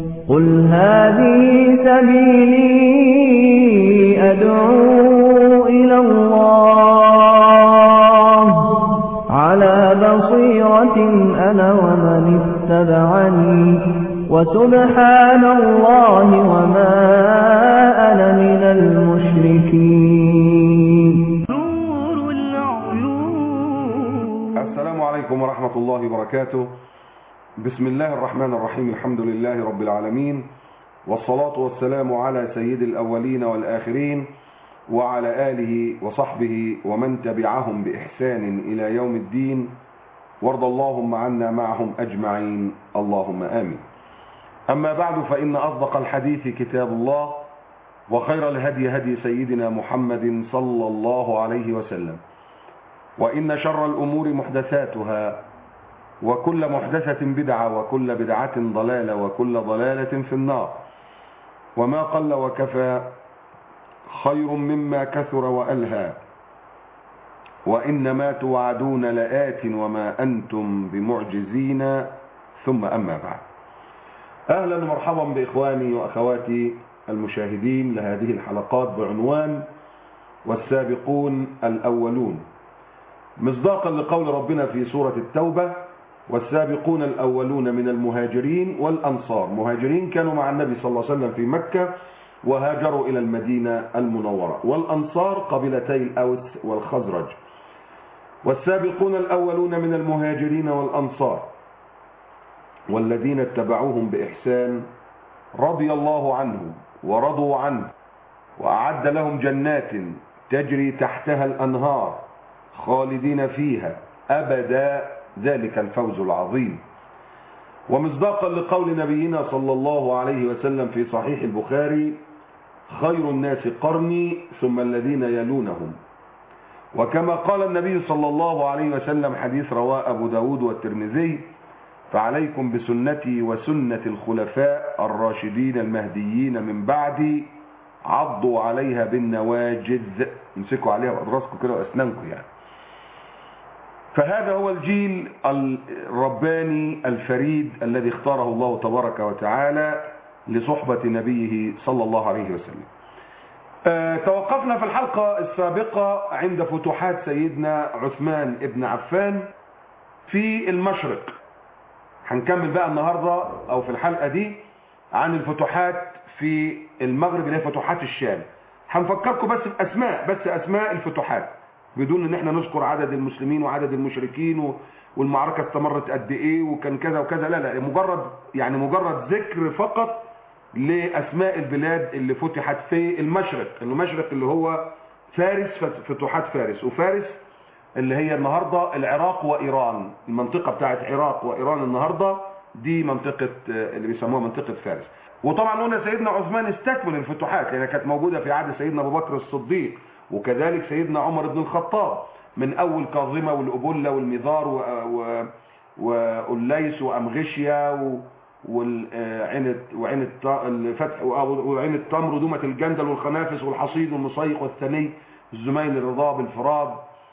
قل هذه سبيلي أدعو إلى الله على بصيرة أنا ومن اتبعني وسبحان الله وما أنا من المشركين. نور العيون. السلام عليكم ورحمة الله وبركاته. بسم الله الرحمن الرحيم. الحمد لله رب العالمين، والصلاة والسلام على سيد الأولين والآخرين وعلى آله وصحبه ومن تبعهم بإحسان إلى يوم الدين، وارض اللهم عنا معهم أجمعين، اللهم آمين. أما بعد، فإن أصدق الحديث كتاب الله، وخير الهدي هدي سيدنا محمد صلى الله عليه وسلم، وإن شر الأمور محدثاتها، وكل محدثة بدعة، وكل بدعة ضلالة، وكل ضلالة في النار. وما قل وكفى خير مما كثر وألهى، وإنما توعدون لآت وما أنتم بمعجزين. ثم أما بعد، أهلا ومرحبا بإخواني وأخواتي المشاهدين لهذه الحلقات بعنوان والسابقون الأولون، مصداقا لقول ربنا في سورة التوبة: والسابقون الأولون من المهاجرين والأنصار. مهاجرين كانوا مع النبي صلى الله عليه وسلم في مكة وهاجروا إلى المدينة المنورة، والأنصار قبيلتي الأوس والخزرج. والسابقون الأولون من المهاجرين والأنصار والذين اتبعوهم بإحسان رضي الله عنهم ورضوا عنه، وأعد لهم جنات تجري تحتها الأنهار خالدين فيها أبدا، ذلك الفوز العظيم. ومصداقا لقول نبينا صلى الله عليه وسلم في صحيح البخاري: خير الناس قرني ثم الذين يلونهم. وكما قال النبي صلى الله عليه وسلم، حديث رواه أبو داود والترمذي: فعليكم بسنتي وسنة الخلفاء الراشدين المهديين من بعدي، عضوا عليها بالنواجذ، امسكوا عليها بأضراسكم كده وأسنانكم يعني. فهذا هو الجيل الرباني الفريد الذي اختاره الله تبارك وتعالى لصحبة نبيه صلى الله عليه وسلم. توقفنا في الحلقة السابقة عند فتوحات سيدنا عثمان ابن عفان في المشرق. هنكمل بقى النهاردة أو في الحلقة دي عن الفتوحات في المغرب اللي هي فتوحات الشام. هنفكركم بس بأسماء الفتوحات، بدون ان احنا نذكر عدد المسلمين وعدد المشركين والمعركة استمرت قد ايه وكان كذا وكذا، لا، مجرد ذكر فقط لاسماء البلاد اللي فتحت في المشرق. المشرق اللي هو فارس، فتوحات فارس، وفارس اللي هي النهاردة العراق وإيران. المنطقة بتاعت عراق وإيران النهاردة دي منطقة اللي بيسموها منطقة فارس. وطبعا هنا سيدنا عثمان استكمل الفتوحات، لأنها كانت موجودة في عهد سيدنا أبو بكر الصديق، وكذلك سيدنا عمر بن الخطاب، من أول كاظمة والأبلة والمذار والليس وأمغشيا وعين الفتح وعين التمر ودومة الجندل والخنافس والحصيد والمصيق والثني الزميل الرضاب الفراد.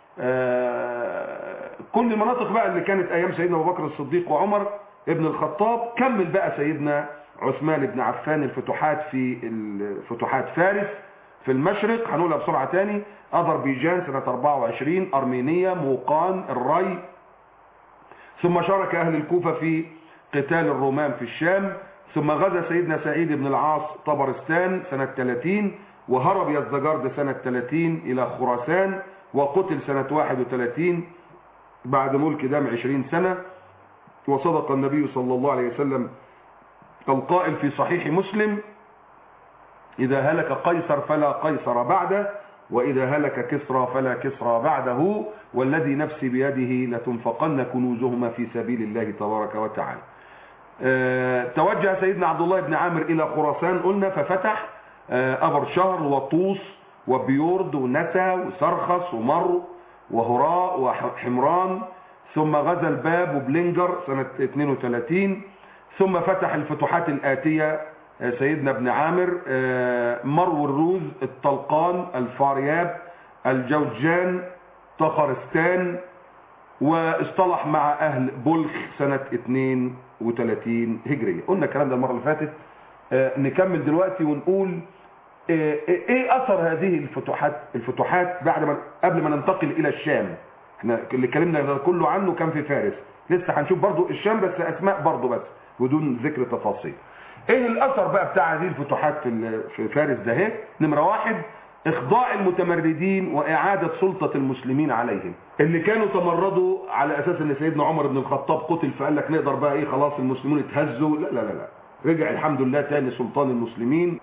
كل المناطق بقى اللي كانت أيام سيدنا أبو بكر الصديق وعمر ابن الخطاب. كمل بقى سيدنا عثمان بن عفان الفتوحات في فتوحات فارس في المشرق. هنقولها بسرعة تاني: أذربيجان سنة 24، أرمينيا، موقان، الري. ثم شارك أهل الكوفة في قتال الرومان في الشام. ثم غزا سيدنا سعيد بن العاص طبرستان سنة 30، وهرب يزدجرد سنة 30 إلى خراسان، وقتل سنة 31 بعد ملك دام 20 سنة. وصدق النبي صلى الله عليه وسلم القائل في صحيح مسلم: إذا هلك قيصر فلا قيصر بعده، وإذا هلك كسرى فلا كسرى بعده، والذي نفسي بيده لتنفقن كنوزهما في سبيل الله تبارك وتعالى. توجه سيدنا عبد الله بن عامر إلى خراسان قلنا، ففتح أبر شهر وطوس وبيورد ونتا وسرخس ومر وهراء وحمران. ثم غزا الباب وبلنجر سنة 32. ثم فتح الفتوحات الآتية سيدنا ابن عامر: مرو الروز، الطلقان، الفارياب، الجوجان، طخرستان. واصطلح مع أهل بلخ سنة 32 هجرية. قلنا الكلام ده المرة اللي فاتت. نكمل دلوقتي ونقول ايه اثر هذه الفتوحات بعد ما قبل ما ننتقل الى الشام. احنا اللي اتكلمنا ده كله عنه كان في فارس، لسه هنشوف برضو الشام بس اسماء برضو بس بدون ذكر تفاصيل. ايه الاثر بقى بتاع هذه الفتوحات في فارس ده؟ اهي نمرة 1: اخضاع المتمردين واعادة سلطة المسلمين عليهم، اللي كانوا تمردوا على اساس ان سيدنا عمر بن الخطاب قتل فقال لك نقدر بقى ايه خلاص المسلمون اتهزوا. لا لا لا لا، رجع الحمد لله تاني سلطان المسلمين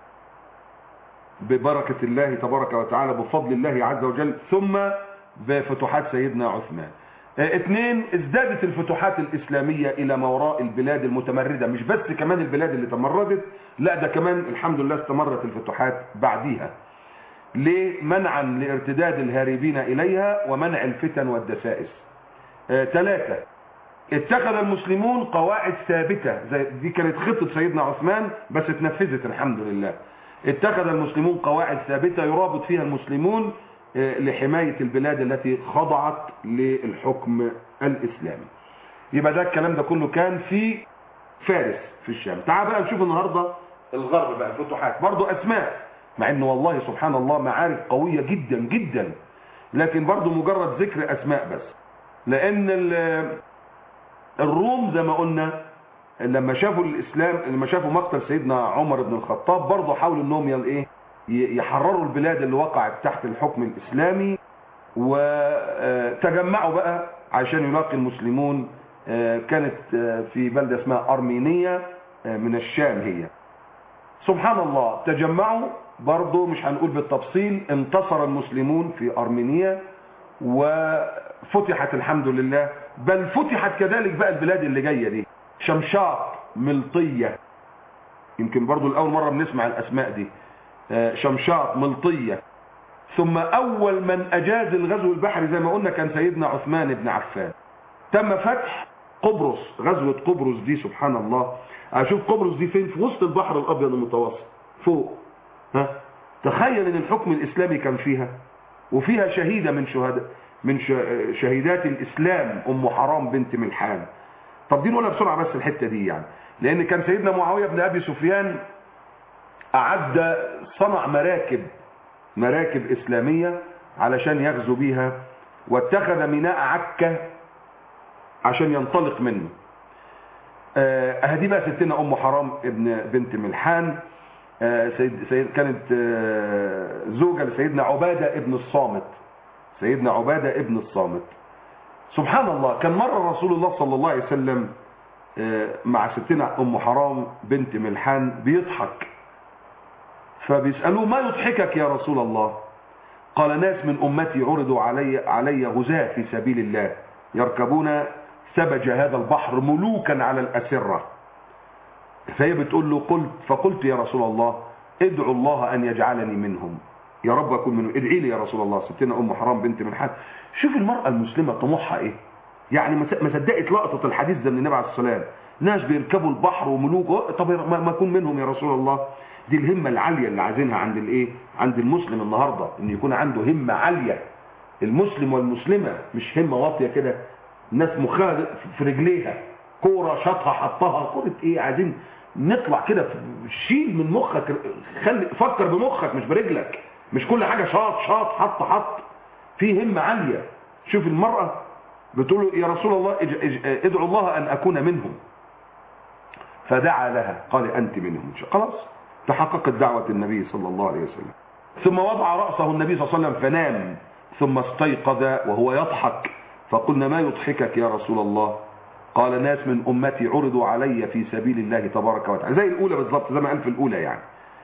ببركة الله تبارك وتعالى بفضل الله عز وجل، ثم بفتوحات سيدنا عثمان. 2: ازدادت الفتوحات الإسلامية إلى ما وراء البلاد المتمردة، مش بس كمان البلاد اللي تمردت، لا ده كمان الحمد لله استمرت الفتوحات بعديها. ليه؟ منعا لارتداد الهاربين إليها ومنع الفتن والدسائس. 3: اتخذ المسلمون قواعد ثابتة، دي كانت خطة سيدنا عثمان بس اتنفذت الحمد لله. اتخذ المسلمون قواعد ثابتة يرابط فيها المسلمون لحماية البلاد التي خضعت للحكم الإسلامي. يبقى ده الكلام ده كله كان في فارس في الشام. تعال بقى نشوف النهاردة الغرب بقى الفتوحات، برضو أسماء، مع انه والله سبحان الله معارك قوية جدا جدا، لكن برضو مجرد ذكر أسماء بس، لأن الروم زي ما قلنا لما شافوا الإسلام، لما شافوا مقتل سيدنا عمر بن الخطاب برضو حاولوا انهم يحرروا البلاد اللي وقعت تحت الحكم الإسلامي، وتجمعوا بقى عشان يلاقي المسلمون. كانت في بلدة اسمها أرمينية من الشام هي. سبحان الله تجمعوا برضو، مش هنقول بالتفصيل، انتصر المسلمون في أرمينيا وفتحت الحمد لله، بل فتحت كذلك بقى البلاد اللي جاية دي، شمشاط، ملطية، يمكن برضو الأول مرة بنسمع الأسماء دي، شمشاط، ملطية. ثم أول من أجاز الغزو البحري زي ما قلنا كان سيدنا عثمان بن عفان. تم فتح قبرص، غزوة قبرص دي سبحان الله. أشوف قبرص دي فين؟ في وسط البحر الأبيض المتوسط فوق. تخيل ان الحكم الإسلامي كان فيها، وفيها شهيدة من شهيدات الإسلام أم حرام بنت ملحان. طب دي نقولها بسرعة بس الحتة دي يعني، لأن كان سيدنا معاوية بن أبي سفيان أعد صنع مراكب إسلامية علشان يغزو بيها، واتخذ ميناء عكا عشان ينطلق منه. أهدي بقى ستنا أم حرام بنت ملحان، كانت زوجة لسيدنا عبادة ابن الصامت. سيدنا عبادة ابن الصامت سبحان الله. كان مرة رسول الله صلى الله عليه وسلم مع ستنا أم حرام بنت ملحان بيضحك، فبيسألوه ما يضحكك يا رسول الله؟ قال ناس من أمتي عرضوا علي غزاة في سبيل الله يركبون سبج هذا البحر ملوكا على الأسرة. فهي بتقول له فقلت يا رسول الله ادعو الله أن يجعلني منهم، يا رب أكون منهم، ادعي لي يا رسول الله. ستنا أم حرام بنت ملحان، شوف المرأة المسلمة طموحها إيه يعني، ما صدقت لقطة الحديث ده من النبي عليه الصلاة والسلام، ناس بيركبوا البحر وملوك، طب ما أكون منهم يا رسول الله. دي الهمة العالية اللي عايزينها عند المسلم النهاردة، إن يكون عنده همة عالية. المسلم والمسلمة مش همة واطية كده، ناس مخها في رجليها، كورة شاطها حطها، كورة ايه، عايزين نطلع كده. شيل من مخك، فكر بمخك مش برجلك، مش كل حاجة شاط حط. في همة عالية. شوف المرأة بتقول يا رسول الله ادعو الله أن أكون منهم، فدعا لها قال أنت منهم. خلاص تحققت دعوة النبي صلى الله عليه وسلم. ثم وضع رأسه النبي صلى الله عليه وسلم فنام، ثم استيقظ وهو يضحك، فقلنا ما يضحكك يا رسول الله؟ قال ناس من أمتي عرضوا علي في سبيل الله تبارك وتعالى، زي الأولى بالضبط، زي ما قال في الأولى يعني.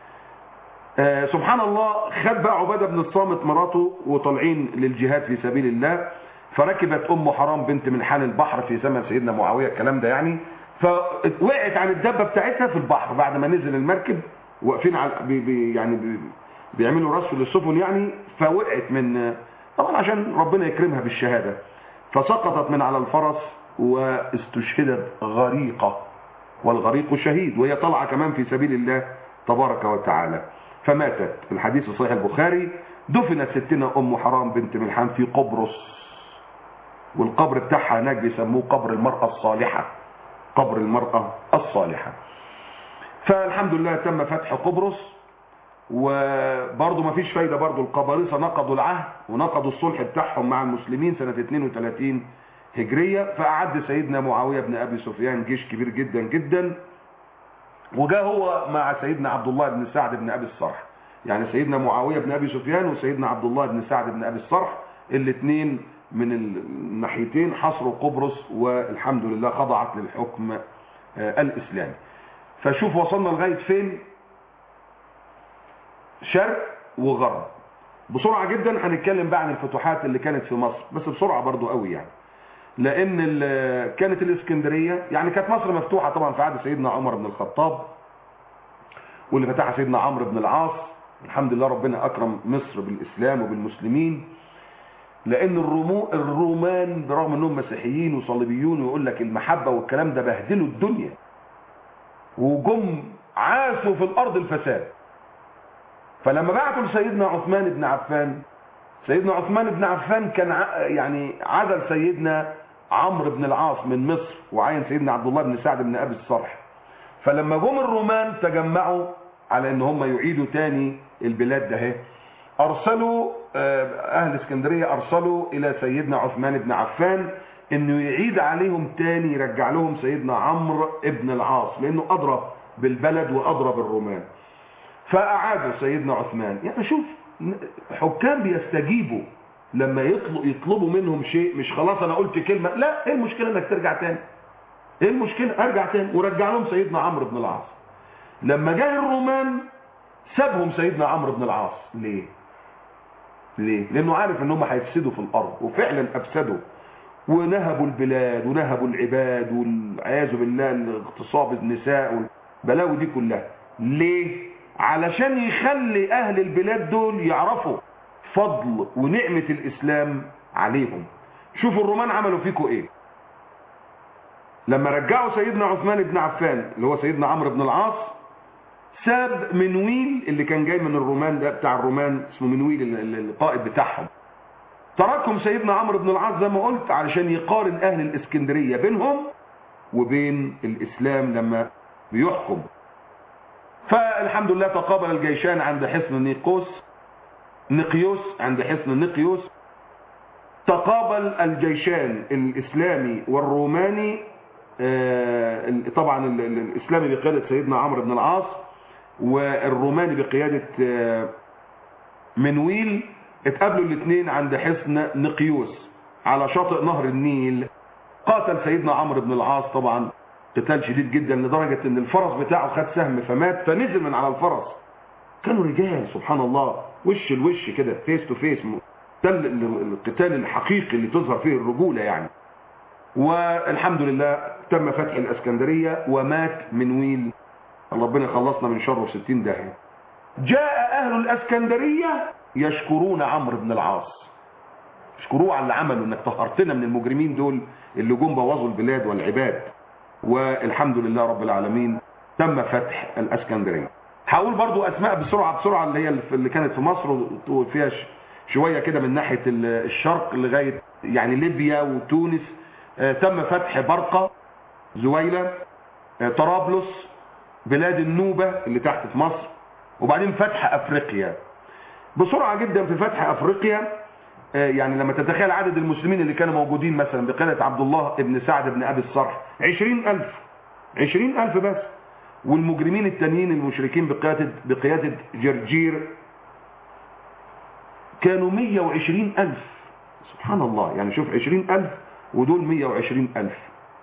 سبحان الله. خد بقى عبادة بن الصامت مراته وطالعين للجهاد في سبيل الله، فركبت أم حرام بنت ملحان البحر في زمن سيدنا معاوية الكلام ده يعني، فوقعت عن الدبة بتاعتها في البحر بعد ما نزل المركب، واقفين على يعني بيعملوا رصف للسفن يعني، فوقعت من طبعا عشان ربنا يكرمها بالشهادة، فسقطت من على الفرس واستشهدت غريقة، والغريق شهيد، وهي طالعة كمان في سبيل الله تبارك وتعالى، فماتت. الحديث صحيح البخاري. دفنت ستنا أم حرام بنت ملحان في قبرص، والقبر بتاعها هناك بيسموه قبر المرأة الصالحة، قبر المرأة الصالحة. فالحمد لله تم فتح قبرص، وبرضه ما فيش فايدة، برضه القبارصة نقضوا العهد ونقضوا الصلح بتاعهم مع المسلمين سنة 32 هجرية. فأعد سيدنا معاوية بن أبي سفيان جيش كبير جدا جدا، وجاء هو مع سيدنا عبد الله بن سعد بن أبي الصرح. يعني سيدنا معاوية بن أبي سفيان وسيدنا عبد الله بن سعد بن أبي الصرح الاثنين من الناحيتين حصروا قبرص، والحمد لله خضعت للحكم الإسلامي. فشوف وصلنا لغاية فين، شرق وغرب. بسرعة جدا هنتكلم بقى عن الفتوحات اللي كانت في مصر، بس بسرعة برضو قوي يعني، لأن كانت الإسكندرية، يعني كانت مصر مفتوحة طبعا في عهد سيدنا عمر بن الخطاب، واللي فتحها سيدنا عمرو بن العاص. الحمد لله ربنا أكرم مصر بالإسلام وبالمسلمين، لأن الرومان برغم أنهم مسيحيين وصليبيون ويقول لك المحبة والكلام ده بهدلوا الدنيا، وجم عاشوا في الأرض الفساد. فلما بعتوا لسيدنا عثمان بن عفان، سيدنا عثمان بن عفان كان يعني عزل سيدنا عمرو بن العاص من مصر، وعين سيدنا عبد الله بن سعد بن أبي الصرح. فلما جم الرومان تجمعوا على ان هم يعيدوا تاني البلاد ده، ارسلوا اهل اسكندرية ارسلوا الى سيدنا عثمان بن عفان انه يعيد عليهم تاني، يرجع لهم سيدنا عمرو بن العاص، لانه ادرى بالبلد وادرى بالرومان. فاعادوا سيدنا عثمان. يعني شوف حكام بيستجيبوا لما يطلبوا منهم شيء، مش خلاص انا قلت كلمة، لا، ايه المشكلة انك ترجع تاني؟ ايه المشكلة؟ ارجع تاني. ورجع لهم سيدنا عمرو بن العاص. لما جاء الرومان سابهم سيدنا عمرو بن العاص. ليه؟ لانه عارف ان هم هيفسدوا في الارض، وفعلا افسدوا ونهبوا البلاد ونهبوا العباد، والعياذ بالله الاغتصاب النساء والبلاوي دي كلها. ليه؟ علشان يخلي اهل البلاد دول يعرفوا فضل ونعمة الاسلام عليهم. شوفوا الرومان عملوا فيكم ايه. لما رجعوا سيدنا عثمان بن عفان اللي هو سيدنا عمرو بن العاص، ساب منويل اللي كان جاي من الرومان، ده بتاع الرومان اسمه منويل القائد بتاعهم. تركهم سيدنا عمرو بن العاص زي ما قلت علشان يقارن اهل الاسكندرية بينهم وبين الاسلام لما بيحكم. فالحمد لله تقابل الجيشان عند حصن نقيوس عند حصن نقيوس. تقابل الجيشان الاسلامي والروماني، طبعا الاسلامي بقيادة سيدنا عمرو بن العاص، والروماني بقيادة منويل. اتقابلوا الاثنين عند حصن نقيوس على شاطئ نهر النيل. قاتل سيدنا عمرو بن العاص طبعا قتال شديد جدا، لدرجة ان الفرس بتاعه خد سهم فمات، فنزل من على الفرس. كانوا رجال سبحان الله، وش الوش كده، فيس تو فيس. ده القتال الحقيقي اللي تظهر فيه الرجولة يعني. والحمد لله تم فتح الاسكندرية، ومات منويل، ربنا خلصنا من شره في 60 داهية. جاء اهل الاسكندرية يشكرون عمرو بن العاص، يشكروه على اللي عمله، انك طهرتنا من المجرمين دول اللي جم بوظوا البلاد والعباد. والحمد لله رب العالمين تم فتح الاسكندرية. هقول برضو اسماء بسرعة اللي هي اللي كانت في مصر، وفيها شوية كده من ناحية الشرق لغاية يعني ليبيا وتونس. تم فتح برقة، زويلة، طرابلس، بلاد النوبة اللي تحت في مصر، وبعدين فتح افريقيا. بسرعة جدا في فتح افريقيا، يعني لما تتخيل عدد المسلمين اللي كانوا موجودين مثلا بقيادة عبد الله بن سعد بن ابي الصرح 20,000 بس، والمجرمين التانيين المشركين بقيادة جرجير كانوا 120,000. سبحان الله، يعني شوف 20,000 ودول 120,000.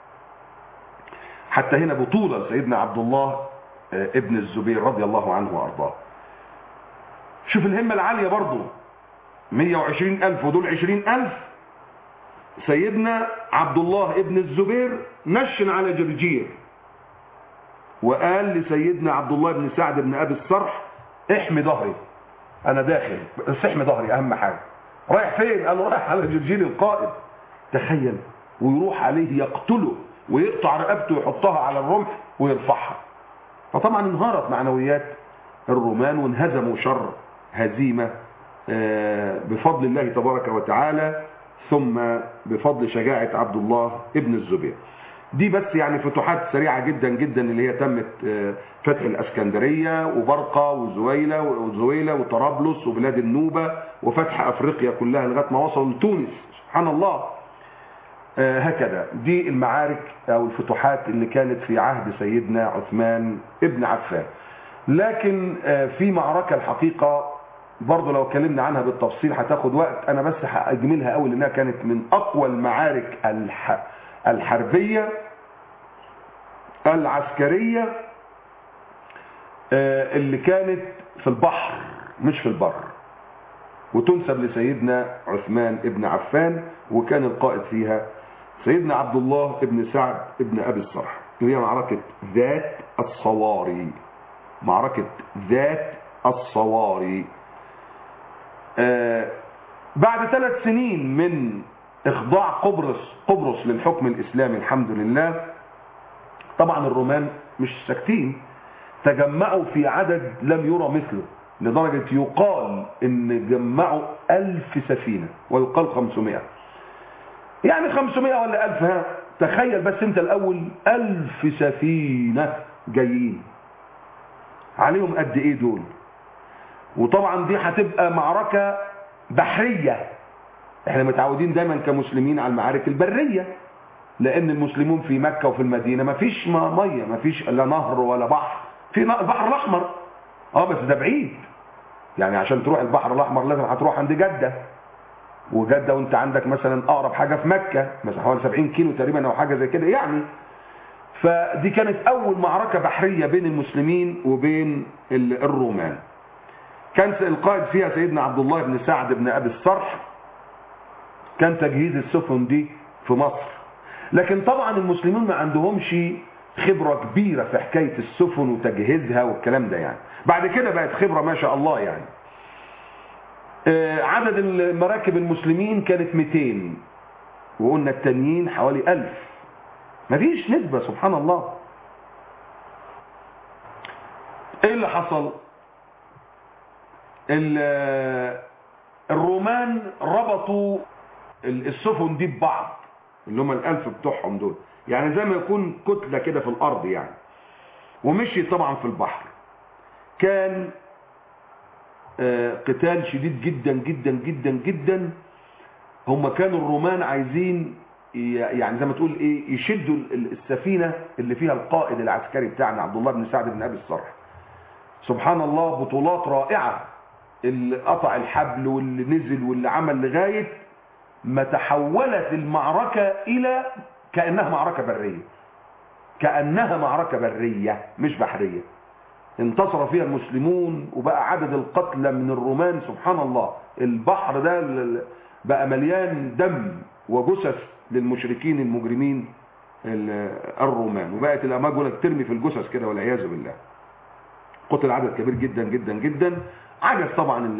حتى هنا بطولة سيدنا عبد الله ابن الزبير رضي الله عنه وارضاه. شوف الهمة العالية برضو، 120,000 ودول 20,000. سيدنا عبد الله ابن الزبير نشن على جرجير، وقال لسيدنا عبد الله بن سعد بن ابي الصرح احمي ظهري، انا داخل بس احمي ظهري اهم حاجة. رايح فين؟ قال له رايح على جرجير القائد. تخيل، ويروح عليه يقتله ويقطع رقبته ويحطها على الرمح ويرفعها. فطبعا انهارت معنويات الرومان وانهزموا شر هزيمة بفضل الله تبارك وتعالى، ثم بفضل شجاعة عبد الله ابن الزبير. دي بس يعني فتوحات سريعة جدا جدا اللي هي تمت، فتح الاسكندرية وبرقة وزويلة وطرابلس وبلاد النوبة وفتح افريقيا كلها لغاية ما وصلوا لتونس. سبحان الله. هكذا دي المعارك او الفتوحات اللي كانت في عهد سيدنا عثمان ابن عفان. لكن في معركة الحقيقة برضو لو اتكلمنا عنها بالتفصيل هتاخد وقت، انا بس هاجملها قوي لانها كانت من اقوى المعارك الحربية العسكرية اللي كانت في البحر مش في البر، وتنسب لسيدنا عثمان ابن عفان، وكان القائد فيها سيدنا عبد الله ابن سعد ابن ابي الصرح، وهي معركة ذات الصواري. معركة ذات الصواري بعد 3 سنين من اخضاع قبرص للحكم الاسلامي الحمد لله. طبعا الرومان مش ساكتين، تجمعوا في عدد لم يرى مثله، لدرجة يقال ان جمعوا 1000 سفينة ويقال 500، يعني 500 ولا 1000. ها تخيل بس انت الاول 1000 سفينة جايين عليهم قد ايه دول. وطبعا دي هتبقى معركة بحرية، احنا متعودين دايما كمسلمين على المعارك البرية، لان المسلمون في مكة وفي المدينة مفيش مية، مفيش لا نهر ولا بحر. في البحر الاحمر بس ده بعيد، يعني عشان تروح البحر الاحمر لازم هتروح عند جدة، وجدة وانت عندك مثلا اقرب حاجة في مكة مثلا حوالي 70 كيلو تقريبا او حاجة زي كده يعني. فدي كانت اول معركة بحرية بين المسلمين وبين الرومان. كان القائد فيها سيدنا عبد الله بن سعد بن ابي الصرح. كان تجهيز السفن دي في مصر، لكن طبعا المسلمين ما عندهمش خبرة كبيرة في حكاية السفن وتجهيزها والكلام ده يعني. بعد كده بقت خبرة ما شاء الله يعني. عدد المراكب المسلمين كانت 200، وقلنا التانيين حوالي 1000. مفيش نسبة سبحان الله. ايه اللي حصل؟ الرومان ربطوا السفن دي ببعض، اللي هم 1000 بتوعهم دول، يعني زي ما يكون كتلة كده في الارض يعني، ومشي طبعا في البحر. كان قتال شديد جدا جدا جدا جدا. هم كانوا الرومان عايزين يعني زي ما تقول ايه، يشدوا السفينة اللي فيها القائد العسكري بتاعنا عبد الله بن سعد بن ابي الصرح. سبحان الله، بطولات رائعة، اللي قطع الحبل واللي نزل واللي عمل، لغاية ما تحولت المعركة الى كأنها معركة برية، كأنها معركة برية مش بحرية. انتصر فيها المسلمون، وبقى عدد القتلى من الرومان سبحان الله، البحر ده بقى مليان دم وجثث للمشركين المجرمين الرومان، وبقت الاماجل ترمي في الجثث كده والعياذ بالله. قتل عدد كبير جدا جدا جدا. عجز طبعا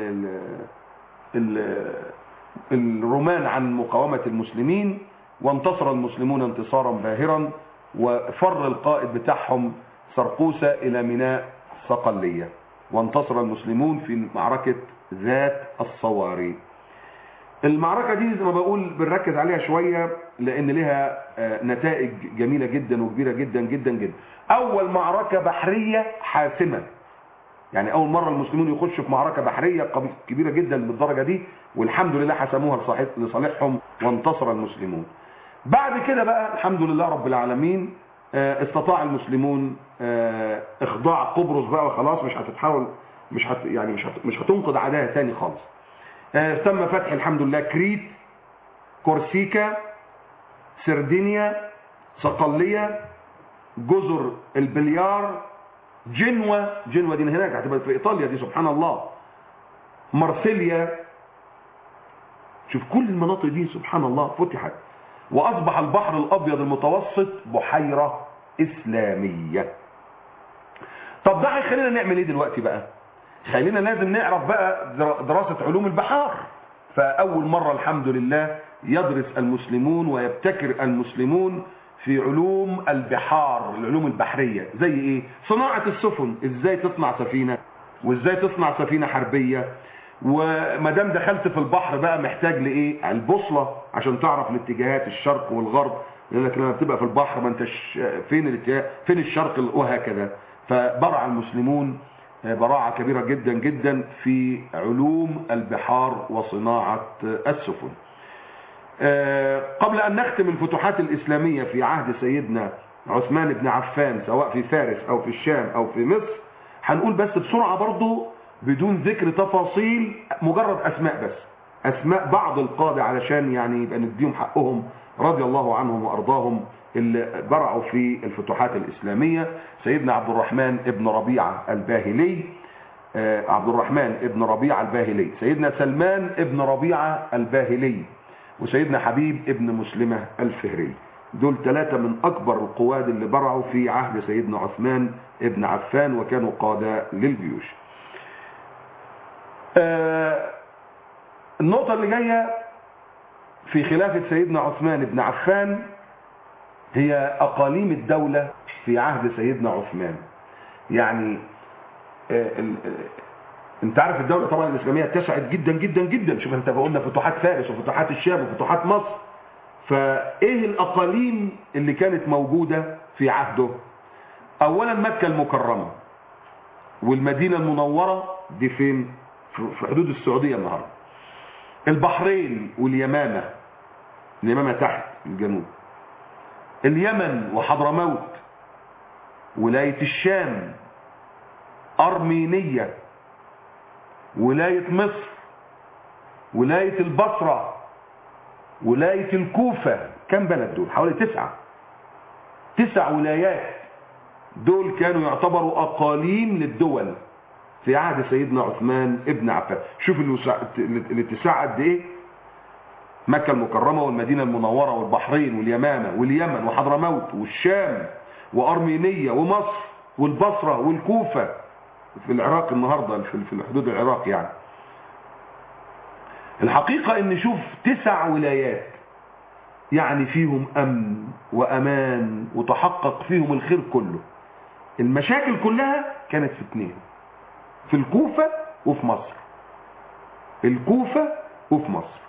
الرومان عن مقاومة المسلمين، وانتصر المسلمون انتصارا باهرا، وفر القائد بتاعهم سرقوسة الى ميناء صقلية، وانتصر المسلمون في معركة ذات الصواري. المعركة دي زي ما بقول بنركز عليها شوية لان لها نتائج جميلة جدا وكبيرة جدا جدا جدا. اول معركة بحرية حاسمة، يعني اول مرة المسلمون يخشوا في معركة بحرية كبيرة جدا بالدرجة دي، والحمد لله حسموها لصالحهم وانتصر المسلمون. بعد كده بقى الحمد لله رب العالمين استطاع المسلمون اخضاع قبرص بقى، وخلاص مش هتتحول، مش هتنقض عداها تاني خالص. تم فتح الحمد لله كريت، كورسيكا، سردينيا، صقلية، جزر البليار، جنوة دي هناك هتبقى في ايطاليا دي سبحان الله، مرسيليا. شوف كل المناطق دي سبحان الله فتحت، واصبح البحر الابيض المتوسط بحيرة اسلامية. طب ده هيخلينا نعمل ايه دلوقتي بقى؟ خلينا لازم نعرف بقى دراسة علوم البحار. فاول مرة الحمد لله يدرس المسلمون ويبتكر المسلمون في علوم البحار، العلوم البحرية. زي ايه؟ صناعة السفن، ازاي تصنع سفينة، وازاي تصنع سفينة حربية. ومادام دخلت في البحر بقى محتاج لايه؟ البوصلة عشان تعرف الاتجاهات الشرق والغرب لانك لما بتبقى في البحر ما انتش فين الشرق وهكذا. فبرع المسلمون براعة كبيرة جدا جدا في علوم البحار وصناعة السفن. قبل أن نختم الفتوحات الإسلامية في عهد سيدنا عثمان بن عفان سواء في فارس أو في الشام أو في مصر، هنقول بس بسرعة برضو بدون ذكر تفاصيل، مجرد أسماء بس، أسماء بعض القادة علشان يعني يبقى نديهم حقهم رضي الله عنهم وأرضاهم اللي برعوا في الفتوحات الإسلامية. سيدنا عبد الرحمن ابن ربيعة الباهلي، عبد الرحمن ابن ربيعة الباهلي، سيدنا سلمان ابن ربيعة الباهلي، وسيدنا حبيب ابن مسلمة الفهري. دول 3 من أكبر القواد اللي برعوا في عهد سيدنا عثمان ابن عفان وكانوا قادة للجيوش. النقطة اللي جاية في خلافة سيدنا عثمان بن عفان هي أقاليم الدولة في عهد سيدنا عثمان. يعني انت عارف الدولة طبعا الإسلامية اتسعت جدا جدا جدا. شوف انت قلنا فتوحات فارس وفتوحات الشام وفتوحات مصر. فايه الأقاليم اللي كانت موجودة في عهده؟ أولا مكة المكرمة والمدينة المنورة، دي فين؟ في حدود السعودية النهاردة. البحرين واليمامة، اليمامة تحت الجنوب، اليمن وحضرموت، ولاية الشام، أرمينية، ولاية مصر، ولاية البصرة، ولاية الكوفة. كم بلد دول؟ حوالي 9 ولايات. دول كانوا يعتبروا أقاليم للدول في عهد سيدنا عثمان ابن عفان. شوف الاتساع قد ايه. مكة المكرمة والمدينة المنورة والبحرين واليمامة واليمن وحضرموت والشام وأرمينية ومصر والبصرة والكوفة في العراق النهاردة، في حدود العراق. يعني الحقيقة ان نشوف 9 ولايات يعني فيهم أمن وأمان وتحقق فيهم الخير كله. المشاكل كلها كانت في 2، في الكوفة وفي مصر. الكوفة وفي مصر.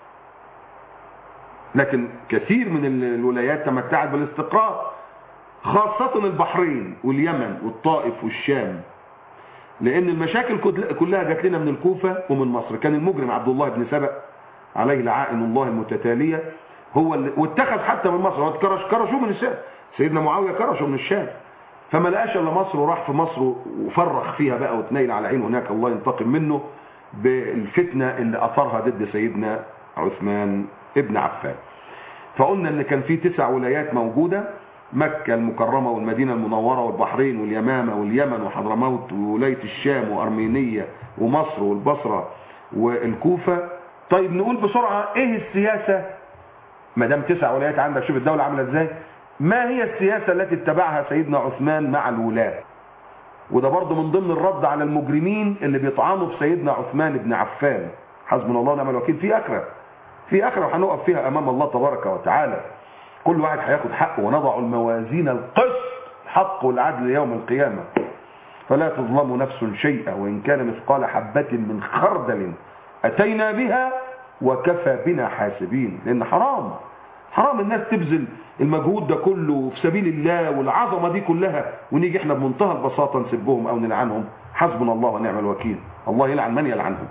لكن كثير من الولايات تمتعت بالاستقرار، خاصة البحرين واليمن والطائف والشام، لأن المشاكل كلها جات لنا من الكوفة ومن مصر. كان المجرم عبد الله بن سبأ عليه لعائن الله المتتالية هو اللي واتخذ حتى من مصر. هو كرشوا من الشام، سيدنا معاوية كرشوا من الشام، فما لقاش الا مصر وراح في مصر وفرخ فيها بقى وتنيل على عينه هناك، الله ينتقم منه بالفتنة اللي أثرها ضد سيدنا عثمان ابن عفان. فقلنا ان كان في 9 ولايات موجودة: مكة المكرمة والمدينة المنورة والبحرين واليمامة واليمن وحضرموت وولاية الشام وأرمينية ومصر والبصرة والكوفة. طيب نقول بسرعة ايه السياسة ما دام 9 ولايات عندك؟ شوف الدولة عاملة ازاي. ما هي السياسة التي اتبعها سيدنا عثمان مع الولاة؟ وده برضه من ضمن الرد على المجرمين اللي بيطعنوا في سيدنا عثمان بن عفان. حسبنا الله ونعم الوكيل. في آخرة وهنقف فيها أمام الله تبارك وتعالى. كل واحد هياخد حقه، ونضع الموازين القسط الحق والعدل يوم القيامة فلا تظلم نفس شيئا وإن كان مثقال حبة من خردل أتينا بها وكفى بنا حاسبين. لأن حرام الناس تبذل المجهود ده كله في سبيل الله والعظمة دي كلها، ونيجي احنا بمنتهى البساطة نسبهم أو نلعنهم. حسبنا الله ونعم الوكيل. الله يلعن من يلعنهم.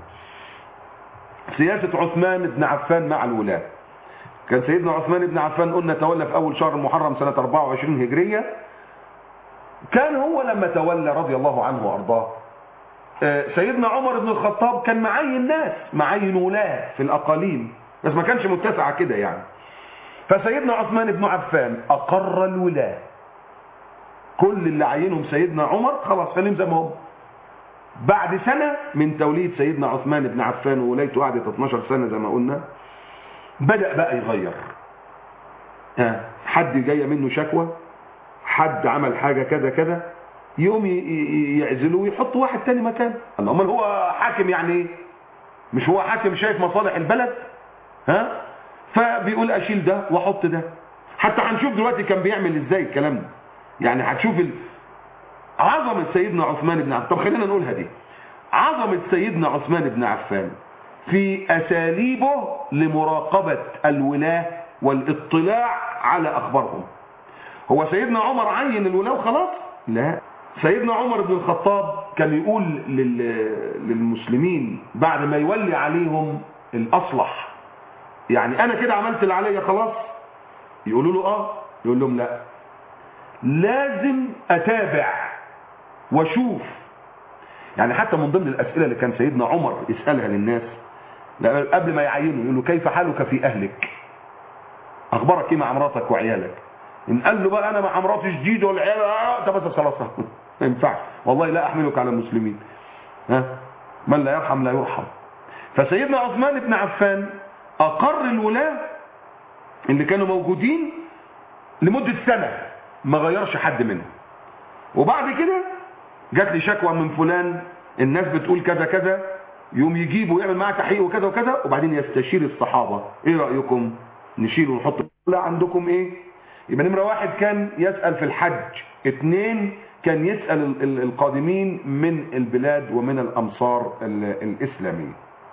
سياسة عثمان بن عفان مع الولاة. كان سيدنا عثمان بن عفان قلنا تولى في أول شهر المحرم سنة 24 هجرية. كان هو لما تولى رضي الله عنه وأرضاه، سيدنا عمر بن الخطاب كان معين ناس، معين ولاة في الأقاليم، بس ما كانش متسعة كده يعني. فسيدنا عثمان بن عفان أقر الولاة. كل اللي عينهم سيدنا عمر خلاص خليهم زي ما هم. بعد سنة من توليد سيدنا عثمان بن عفان وولايته قعدت 12 سنة زي ما قلنا، بدأ بقى يغير. حد جاية منه شكوى، حد عمل حاجة كذا كذا، يوم يعزلوه ويحط واحد تاني مكان. امال هو حاكم يعني ايه؟ مش هو حاكم شايف مصالح البلد؟ فبيقول اشيل ده واحط ده. حتى هنشوف دلوقتي كان بيعمل ازاي الكلام ده. يعني هتشوف عظمة سيدنا عثمان بن عفان. طب خلينا نقولها دي. عظمة سيدنا عثمان بن عفان في أساليبه لمراقبة الولاة والاطلاع على أخبارهم. هو سيدنا عمر عين الولاة وخلاص؟ لا، سيدنا عمر بن الخطاب كان يقول للمسلمين بعد ما يولي عليهم الأصلح، يعني أنا كده عملت اللي عليا خلاص؟ يقولوا له يقول لهم لا، لازم أتابع واشوف. يعني حتى من ضمن الأسئلة اللي كان سيدنا عمر يسألها للناس قبل ما يعينوا، يقول له كيف حالك في أهلك؟ أخبارك إيه مع مراتك وعيالك؟ إن قال له بقى أنا مع مراتي جديد والعيال ده بس خلاص ما ينفعش، والله لا أحملك على المسلمين، من لا يرحم لا يرحم. فسيدنا عثمان بن عفان أقر الولاة اللي كانوا موجودين لمدة سنة، ما غيرش حد منهم. وبعد كده جات لي شكوى من فلان، الناس بتقول كذا كذا، يوم يجيبه ويعمل معاه تحقيق وكذا وكذا، وبعدين يستشير الصحابة، ايه رأيكم نشيله ونحط لا عندكم ايه؟ يبقى نمرة 1 كان يسأل في الحج، 2 كان يسأل القادمين من البلاد ومن الأمصار الإسلامية.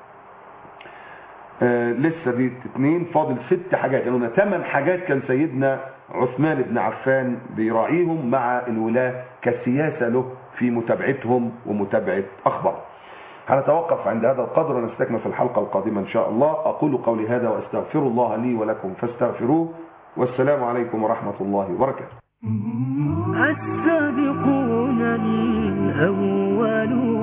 لسه دي 2، فاضل 6 حاجات، يعني 8 حاجات كان سيدنا عثمان بن عفان بيراعيهم مع الولاة كسياسة له في متابعتهم ومتابعة أخبار. هنتوقف عند هذا القدر ونستكمل في الحلقة القادمة إن شاء الله. أقول قولي هذا وأستغفر الله لي ولكم فاستغفروه، والسلام عليكم ورحمة الله وبركاته. السابقون الأولون